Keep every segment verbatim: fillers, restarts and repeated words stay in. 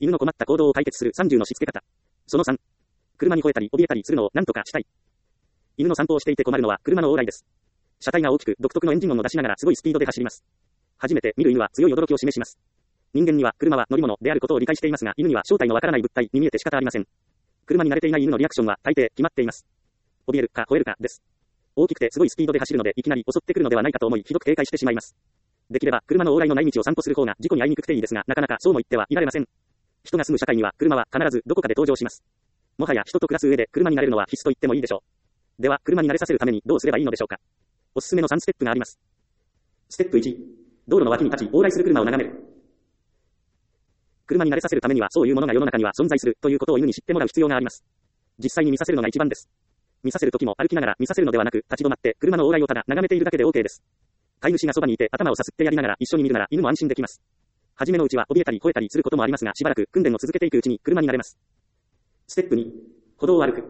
犬の困った行動を解決するさんじゅうのしつけ方。そのさん。車に吠えたり怯えたりするのを何とかしたい。犬の散歩をしていて困るのは車の往来です。車体が大きく独特のエンジン音を出しながらすごいスピードで走ります。初めて見る犬は強い驚きを示します。人間には車は乗り物であることを理解していますが、犬には正体のわからない物体に見えて仕方ありません。車に慣れていない犬のリアクションは大抵決まっています。怯えるか吠えるかです。大きくてすごいスピードで走るのでいきなり襲ってくるのではないかと思いひどく警戒してしまいます。できれば車の往来のない道を散歩する方が事故に遭いにくくていいですが、なかなかそうも言ってはいられません。人が住む社会には車は必ずどこかで登場します。もはや人と暮らす上で車に慣れるのは必須と言ってもいいでしょう。では車に慣れさせるためにどうすればいいのでしょうか。おすすめのさんステップがあります。ステップいち、道路の脇に立ち往来する車を眺める。車に慣れさせるためにはそういうものが世の中には存在するということを犬に知ってもらう必要があります。実際に見させるのが一番です。見させるときも歩きながら見させるのではなく、立ち止まって車の往来をただ眺めているだけで OK です。飼い主がそばにいて頭をさすってやりながら一緒に見るなら犬も安心できます。はじめのうちは怯えたり吠えたりすることもありますが、しばらく訓練を続けていくうちに車に慣れます。ステップに、歩道を歩く。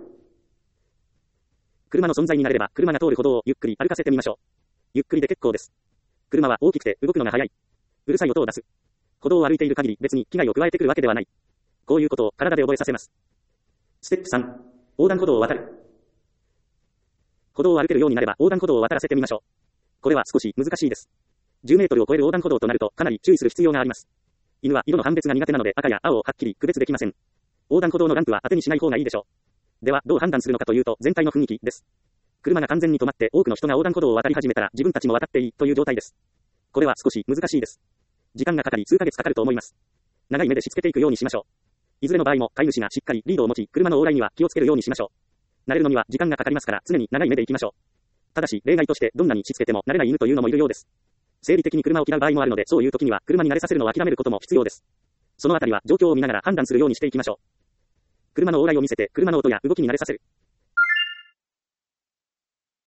車の存在に慣れれば車が通る歩道をゆっくり歩かせてみましょう。ゆっくりで結構です。車は大きくて動くのが速い。うるさい音を出す。歩道を歩いている限り別に危害を加えてくるわけではない。こういうことを体で覚えさせます。ステップさん、横断歩道を渡る。歩道を歩けるようになれば横断歩道を渡らせてみましょう。これは少し難しいです。じゅうメートルを超える横断歩道となるとかなり注意する必要があります。犬は色の判別が苦手なので赤や青をはっきり区別できません。横断歩道のランプは当てにしない方がいいでしょう。ではどう判断するのかというと全体の雰囲気です。車が完全に止まって多くの人が横断歩道を渡り始めたら自分たちも渡っていいという状態です。これは少し難しいです。時間がかかり数ヶ月かかると思います。長い目でしつけていくようにしましょう。いずれの場合も飼い主がしっかりリードを持ち車の往来には気をつけるようにしましょう。慣れるのには時間がかかりますから常に長い目で行きましょう。ただし例外としてどんなにしつけても慣れない犬というのもいるようです。生理的に車を嫌う場合もあるのでそういう時には車に慣れさせるのを諦めることも必要です。そのあたりは状況を見ながら判断するようにしていきましょう。車の往来を見せて車の音や動きに慣れさせる。